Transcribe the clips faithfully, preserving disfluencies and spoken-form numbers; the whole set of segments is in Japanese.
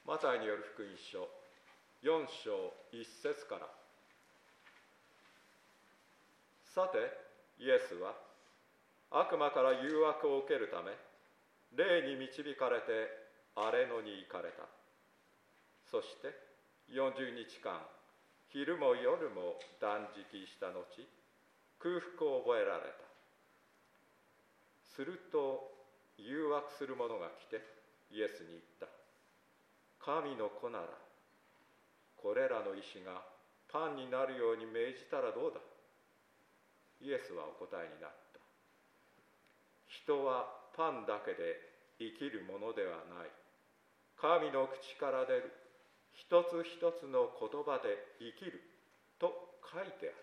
マタイによる福音書よん章いち節から。さてイエスは悪魔から誘惑を受けるため霊に導かれて荒れ野に行かれた。そしてよんじゅうにちかん昼も夜も断食した後、空腹を覚えられた。すると誘惑する者が来てイエスに言った。神の子ならこれらの石がパンになるように命じたらどうだ。イエスはお答えになった。人はパンだけで生きるものではない。神の口から出る一つ一つの言葉で生きると書いてある。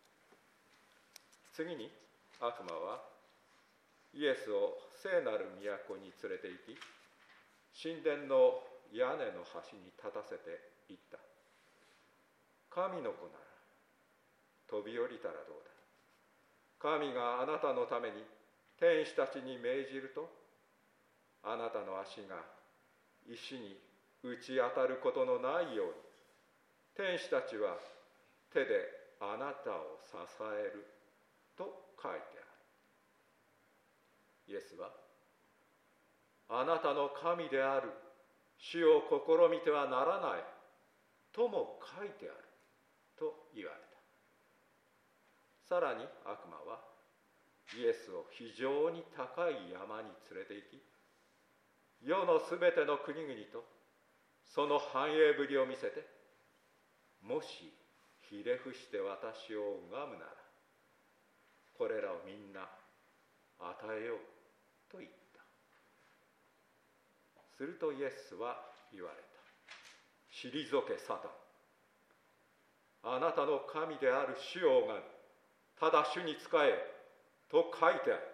次に悪魔はイエスを聖なる都に連れて行き、神殿の屋根の端に立たせて言った。神の子なら飛び降りたらどうだ。神があなたのために天使たちに命じると、あなたの足が石に打ち当たることのないように、天使たちは手であなたを支えると書いてある。イエスは、あなたの神である主を試みてはならないとも書いてあると言われた。さらに悪魔はイエスを非常に高い山に連れて行き、世のすべての国々とその繁栄ぶりを見せて、もしひれ伏して私を拝むなら、これらをみんな与えようと言った。するとイエスは言われた。退けサタン。あなたの神である主を拝む。ただ主に仕えと書いてある。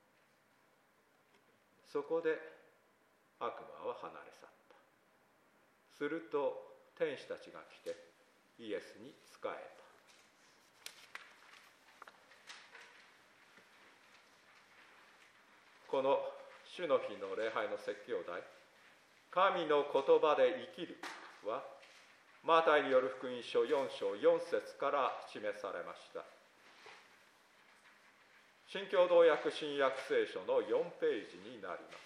そこで悪魔は離れ去った。すると天使たちが来てイエスに仕えた。この主の日の礼拝の説教題、神の言葉で生きるは、マタイによる福音書よん章よん節から示されました。新共同訳新約聖書のよんページになります。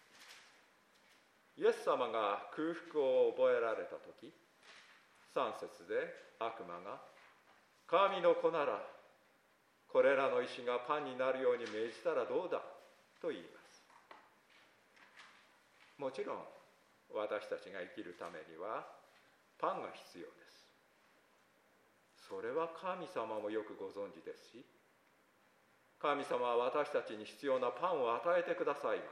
イエス様が空腹を覚えられたとき、さん節で悪魔が、神の子ならこれらの石がパンになるように命じたらどうだと言います。もちろん私たちが生きるためにはパンが必要です。それは神様もよくご存知ですし、神様は私たちに必要なパンを与えてくださいます。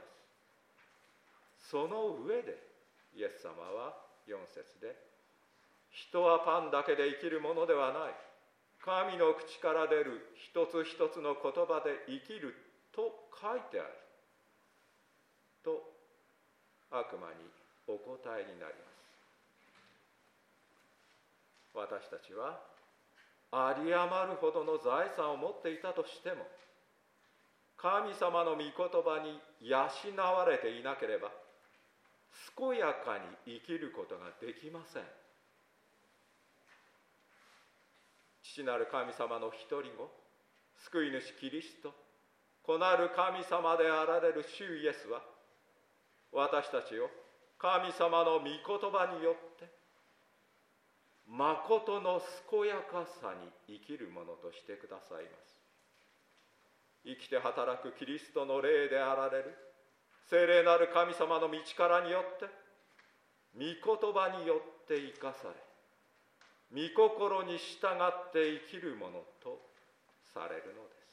その上でイエス様はよん節で、人はパンだけで生きるものではない。神の口から出る一つ一つの言葉で生きると書いてあると悪魔にお答えになります。私たちは有り余るほどの財産を持っていたとしても、神様の御言葉に養われていなければ健やかに生きることができません。父なる神様の一人子、救い主キリスト、子なる神様であられる主イエスは、私たちを神様の御言葉によってまことの健やかさに生きるものとしてくださいます。生きて働くキリストの霊であられる聖霊なる神様の道からによって、御言葉によって生かされ、御心に従って生きるものとされるのです。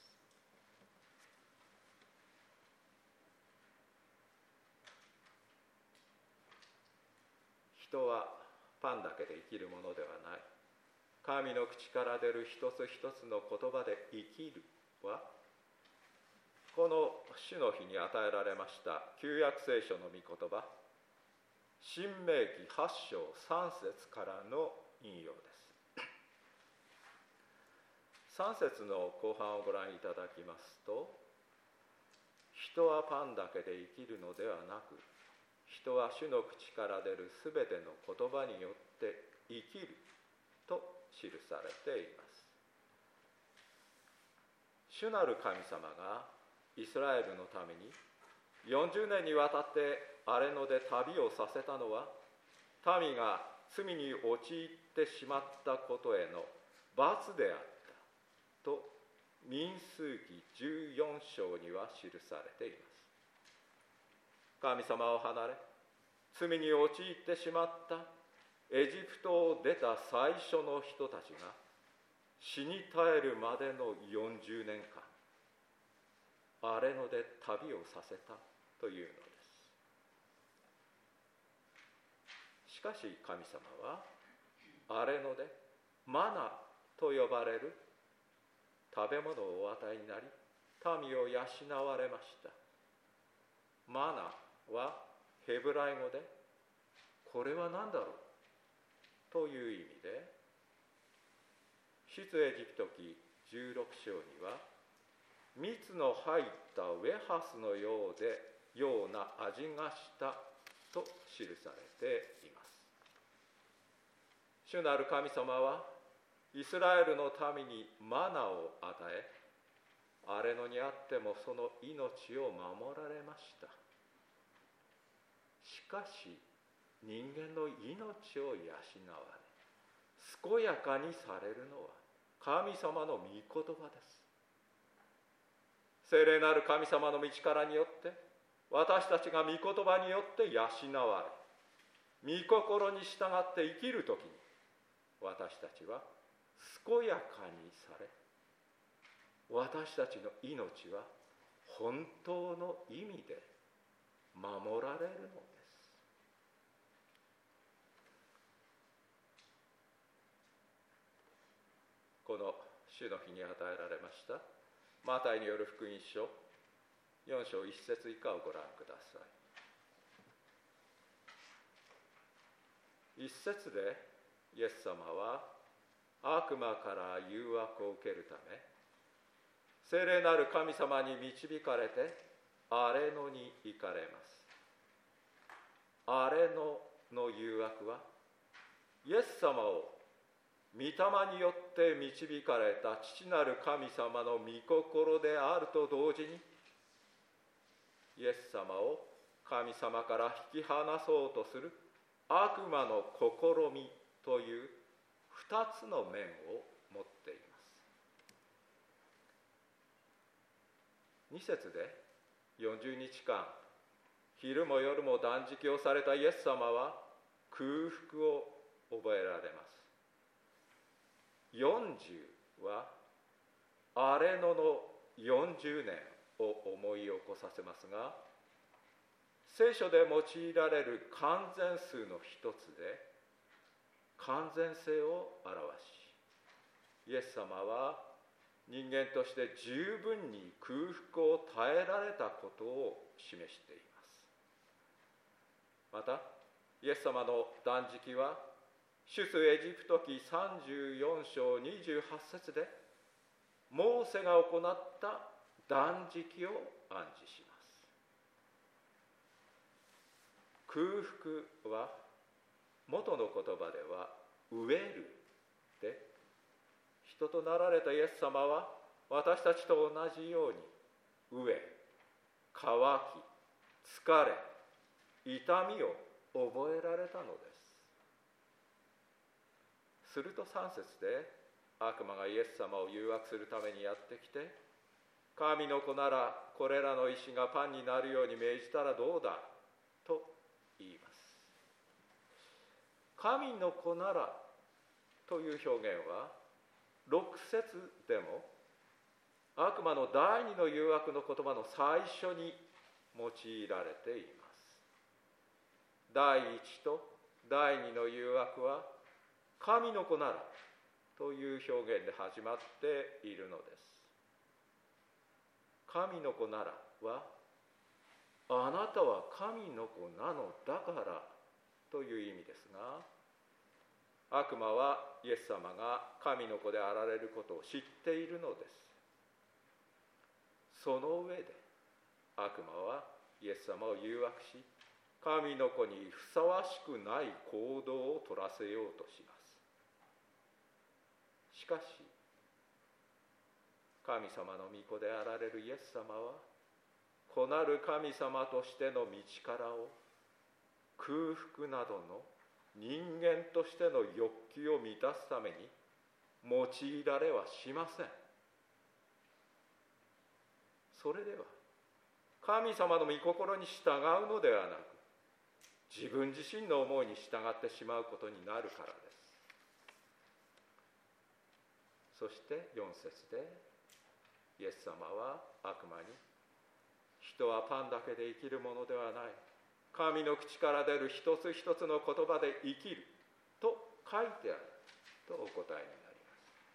人はパンだけで生きるものではない。神の口から出る一つ一つの言葉で生きるは、この主の日に与えられました旧約聖書の御言葉、申命記はち章さん節からの引用です。さん節の後半をご覧いただきますと、人はパンだけで生きるのではなく、 人は主の口から出るすべての言葉によって生きると記されています。主なる神様がイスラエルのためによんじゅうねんにわたって荒野で旅をさせたのは、民が罪に陥ってしまったことへの罰であったと民数記じゅうよん章には記されています。神様を離れ罪に陥ってしまったエジプトを出た最初の人たちが死に絶えるまでのよんじゅうねんかん、荒野で旅をさせたというのです。しかし神様は荒野でマナと呼ばれる食べ物をお与えになり、民を養われました。マナはヘブライ語でこれは何だろうという意味で、出エジプト記じゅうろく章には蜜の入ったウェハスのようでような味がしたと記されています。主なる神様はイスラエルの民にマナを与え、荒れ野にあってもその命を守られました。しかし人間の命を養われ健やかにされるのは神様の御言葉です。聖霊なる神様の道からによって私たちが御言葉によって養われ、御心に従って生きるときに私たちは健やかにされ、私たちの命は本当の意味で守られるのです。この主の日に与えられましたマタイによる福音書よん章いち節以下をご覧ください。一節でイエス様は悪魔から誘惑を受けるため、聖霊なる神様に導かれて荒れ野に行かれます。荒れ野の誘惑はイエス様を御霊によって導かれた父なる神様の御心であると同時に、イエス様を神様から引き離そうとする悪魔の試みという二つの面を持っています。二節でよんじゅうにちかん昼も夜も断食をされたイエス様は空腹を覚えられます。よんじゅうは荒れ野のよんじゅうねんを思い起こさせますが、聖書で用いられる完全数の一つで完全性を表し、イエス様は人間として十分に空腹を耐えられたことを示しています。またイエス様の断食は出エジプト記さんじゅうよん章にじゅうはち節でモーセが行った断食を暗示します。空腹は元の言葉では飢えるで、人となられたイエス様は私たちと同じように飢え、渇き、疲れ、痛みを覚えられたのです。するとさん節で悪魔がイエス様を誘惑するためにやってきて、神の子ならこれらの石がパンになるように命じたらどうだと言います。神の子ならという表現はろく節でも悪魔の第二の誘惑の言葉の最初に用いられています。第一と第二の誘惑は神の子ならという表現で始まっているのです。神の子ならはあなたは神の子なのだからという意味ですが、悪魔はイエス様が神の子であられることを知っているのです。その上で悪魔はイエス様を誘惑し、 神の子にふさわしくない行動を取らせようとします。しかし、神様の御子であられるイエス様は、子なる神様としての道からを空腹などの人間としての欲求を満たすために用いられはしません。それでは神様の御心に従うのではなく、自分自身の思いに従ってしまうことになるからです。そしてよん節でイエス様は悪魔に、人はパンだけで生きるものではない、神の口から出る一つ一つの言葉で生きると書いてあるとお答えになり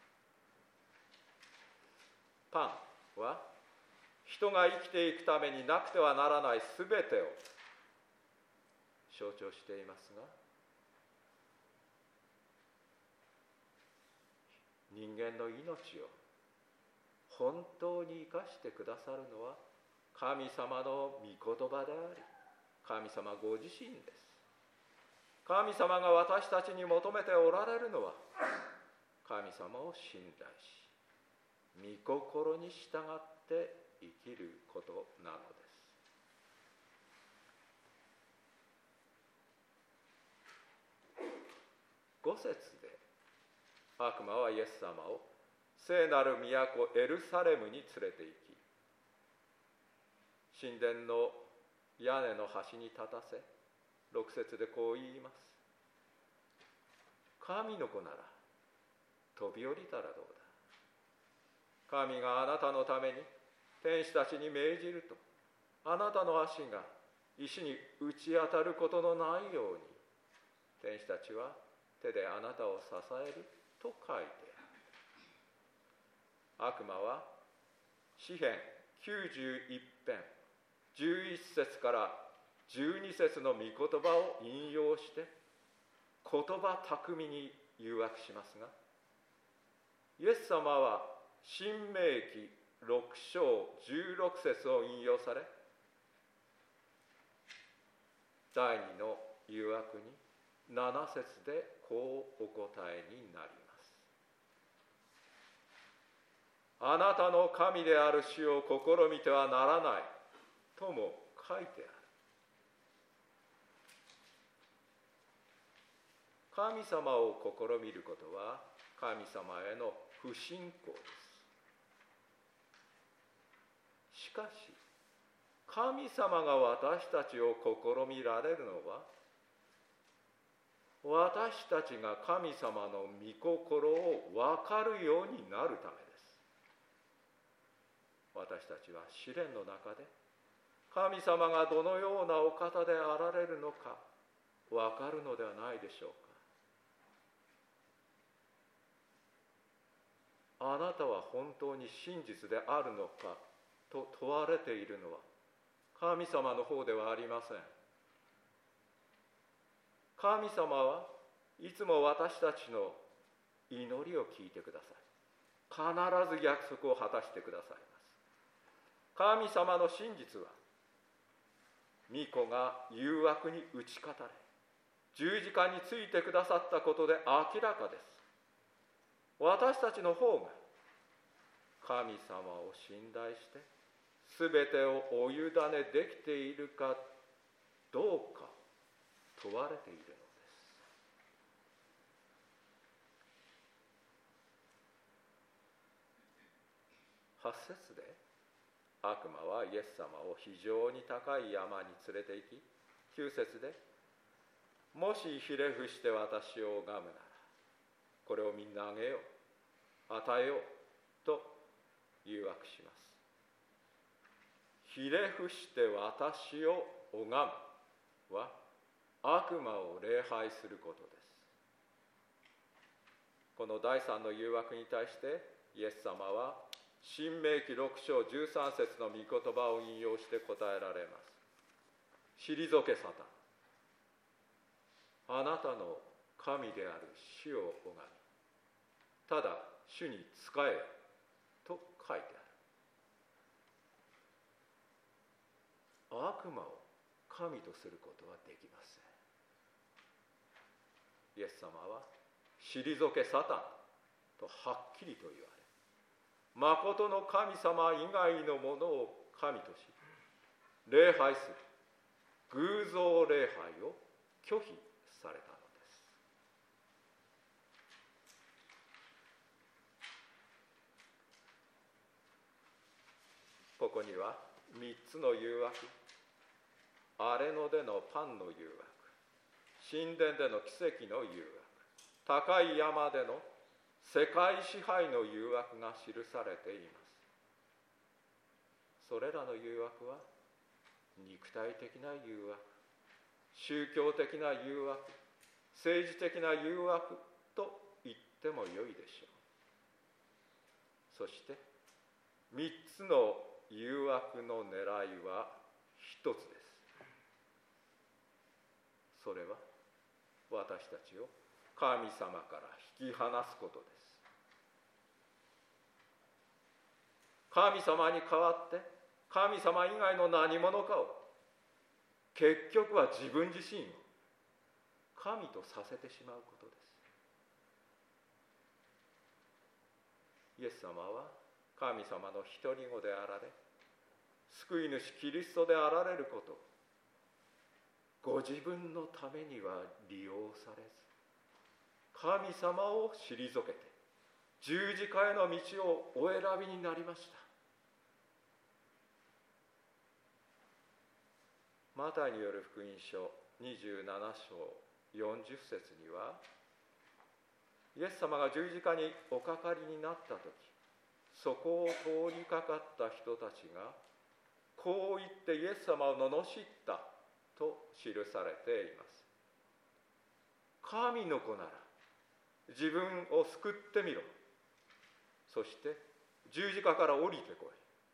ます。パンは人が生きていくためになくてはならないすべてを象徴していますが、人間の命を本当に生かしてくださるのは神様の御言葉であり、神様ご自身です。神様が私たちに求めておられるのは、神様を信頼し、御心に従って生きることなのです。ご節で悪魔はイエス様を聖なる都エルサレムに連れて行き、神殿の屋根の端に立たせ、ろく節でこう言います。神の子なら飛び降りたらどうだ。神があなたのために天使たちに命じると、あなたの足が石に打ち当たることのないように、天使たちは手であなたを支えると書いてある。悪魔は詩編きゅうじゅういち編じゅういち節からじゅうに節の御言葉を引用して言葉巧みに誘惑しますが、イエス様は申命記ろく章じゅうろく節を引用され、第二の誘惑になな節でこうお答えになります。あなたの神である主を試みてはならないとも書いてある。神様を試みることは神様への不信仰です。しかし神様が私たちを試みられるのは、私たちが神様の御心を分かるようになるためです。私たちは試練の中で神様がどのようなお方であられるのか分かるのではないでしょうか。あなたは本当に真実であるのかと問われているのは神様の方ではありません。神様はいつも私たちの祈りを聞いてください。必ず約束を果たしてくださいます。神様の真実は、御子が誘惑に打ち勝たれ、十字架についてくださったことで明らかです。私たちの方が神様を信頼して、すべてをお委ねできているかどうか問われているのです。はち節で悪魔はイエス様を非常に高い山に連れて行き、きゅう節でもしひれ伏して私を拝むならこれをみんなあげよう、与えようと誘惑します。ひれ伏して私を拝むは悪魔を礼拝することです。この第三の誘惑に対してイエス様は申命記ろく章じゅうさん節の御言葉を引用して答えられます。退けサタン、あなたの神である主を拝み、ただ主に仕えと書いてある。悪魔を神とすることはできません。イエス様は退けサタンとはっきりと言われ、まことの神様以外のものを神とし礼拝する偶像礼拝を拒否されたのです。ここには三つの誘惑、荒れ野でのパンの誘惑、神殿での奇跡の誘惑、高い山での世界支配の誘惑が記されています。それらの誘惑は肉体的な誘惑、宗教的な誘惑、政治的な誘惑と言ってもよいでしょう。そして三つの誘惑の狙いは一つです。それは私たちを神様から引き離すことです。神様に代わって神様以外の何者かを、結局は自分自身を神とさせてしまうことです。イエス様は神様の独り子であられ、救い主キリストであられることをご自分のためには利用されず、神様を退けて十字架への道をお選びになりました。マタイによる福音書にじゅうなな章よんじゅっ節には、イエス様が十字架におかかりになった時、そこを通りかかった人たちがこう言ってイエス様を罵ったと記されています。神の子なら自分を救ってみろ。そして十字架から降りてこい。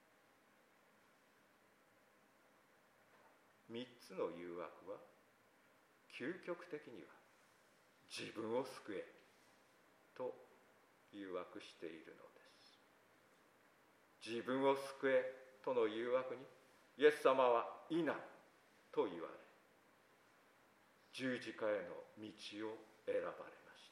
三つの誘惑は究極的には自分を救えと誘惑しているのです。自分を救えとの誘惑にイエス様は否と言われ、十字架への道を選ばれました。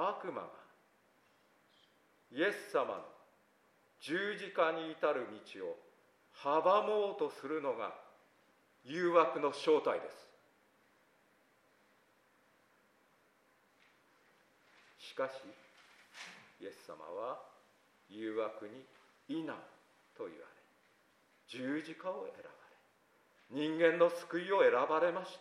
悪魔がイエス様の十字架に至る道を阻もうとするのが誘惑の正体です。しかしイエス様は誘惑に否と言われ、十字架を選ばれ、人間の救いを選ばれました。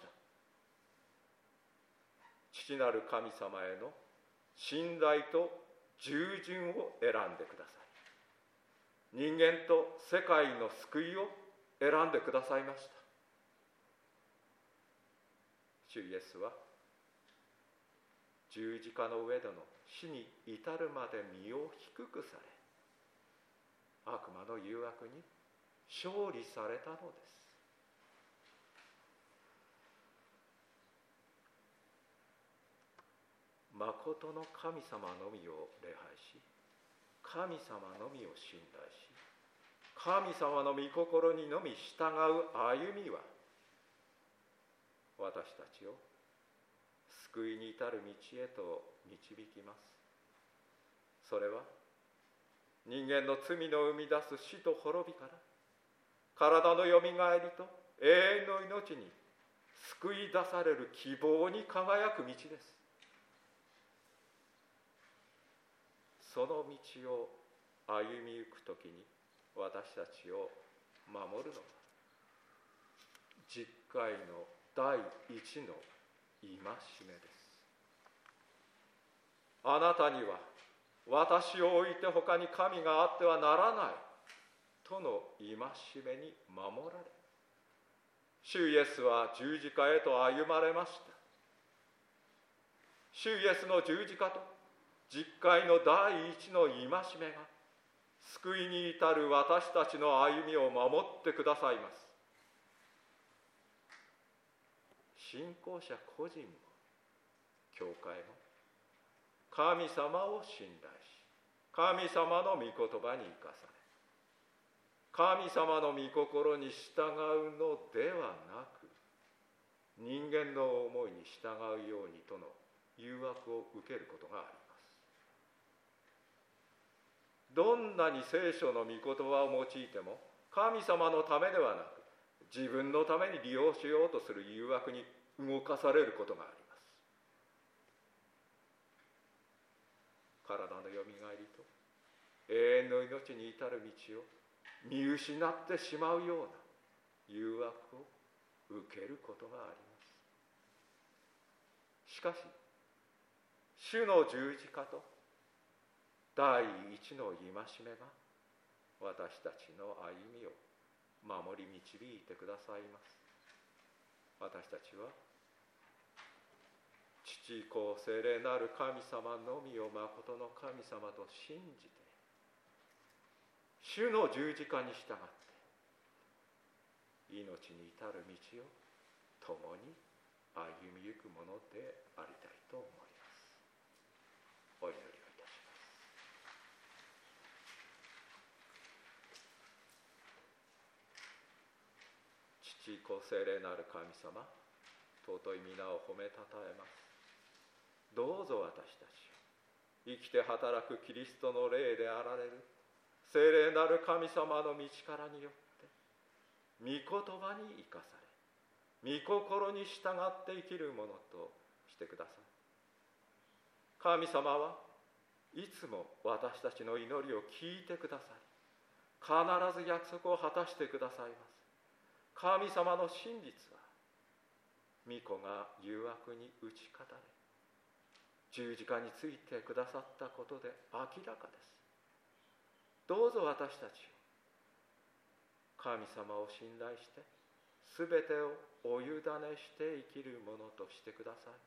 父なる神様への信頼と従順を選んでください。人間と世界の救いを選んでくださいました。主イエスは十字架の上での死に至るまで身を低くされ、悪魔の誘惑に勝利されたのです。まことの神様のみを礼拝し、神様のみを信頼し、神様の御心にのみ従う歩みは、私たちを救いに至る道へと導きます。それは人間の罪の生み出す死と滅びから体のよみがえりと永遠の命に救い出される希望に輝く道です。その道を歩みゆくときに私たちを守るのは、十戒の第一の戒めです。あなたには私を置いて他に神があってはならないとの戒めに守られ、主イエスは十字架へと歩まれました。主イエスの十字架と十戒の第一の戒めが救いに至る私たちの歩みを守ってくださいます。信仰者個人も教会も神様を信頼し、神様の御言葉に生かされ、 神様の御心に従うのではなく、人間の思いに従うようにとの誘惑を受けることがあります。どんなに聖書の御言葉を用いても、神様のためではなく、自分のために利用しようとする誘惑に動かされることがあります。体のよみがえりと永遠の命に至る道を見失ってしまうような誘惑を受けることがあります。しかし、主の十字架と第一の戒めが私たちの歩みを守り導いてくださいます。私たちは父子聖霊なる神様のみをまことの神様と信じて、主の十字架に従って命に至る道を共に歩みゆくものでありたいと思います。お祈りをいたします。父子聖霊なる神様、尊い皆を褒めたたえます。どうぞ私たちを生きて働くキリストの霊であられる聖霊なる神様の道からによって御言葉に生かされ、御心に従って生きるものとしてください。神様はいつも私たちの祈りを聞いてくださり、必ず約束を果たしてくださいます。神様の真実は御子が誘惑に打ち勝たれ、十字架についてくださったことで明らかです。どうぞ私たちを神様を信頼してすべてをお委ねして生きるものとしてください。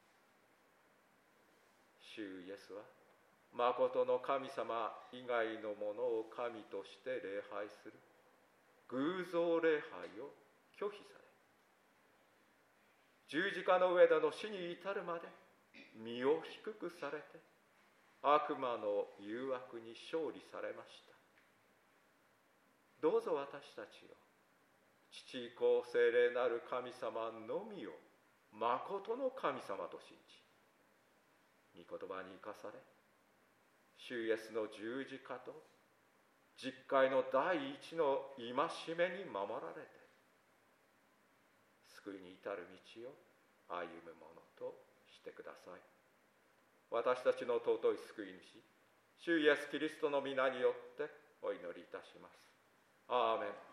主イエスはまことの神様以外のものを神として礼拝する偶像礼拝を拒否され、十字架の上での死に至るまで身を低くされて悪魔の誘惑に勝利されました。どうぞ私たちを父子聖霊なる神様のみをまことの神様と信じ、御言葉に生かされ、主イエスの十字架と十戒の第一の戒めに守られて救いに至る道を歩むものとしてください。私たちの尊い救い主、主イエスキリストの皆によってお祈りいたします。アーメン。